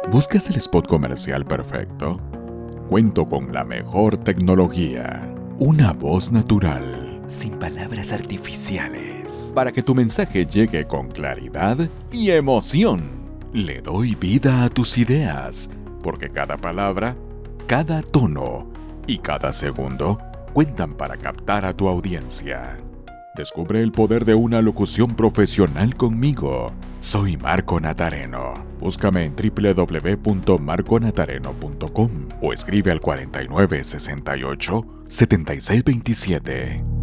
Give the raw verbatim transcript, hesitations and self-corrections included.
¿Buscas el spot comercial perfecto? Cuento con la mejor tecnología, una voz natural, sin palabras artificiales, para que tu mensaje llegue con claridad y emoción. Le doy vida a tus ideas, porque cada palabra, cada tono y cada segundo cuentan para captar a tu audiencia. Descubre el poder de una locución profesional conmigo. Soy Marco Natareno. Búscame en doble u doble u doble u punto marco natareno punto com o escribe al cuarenta y nueve sesenta y ocho setenta y seis veintisiete.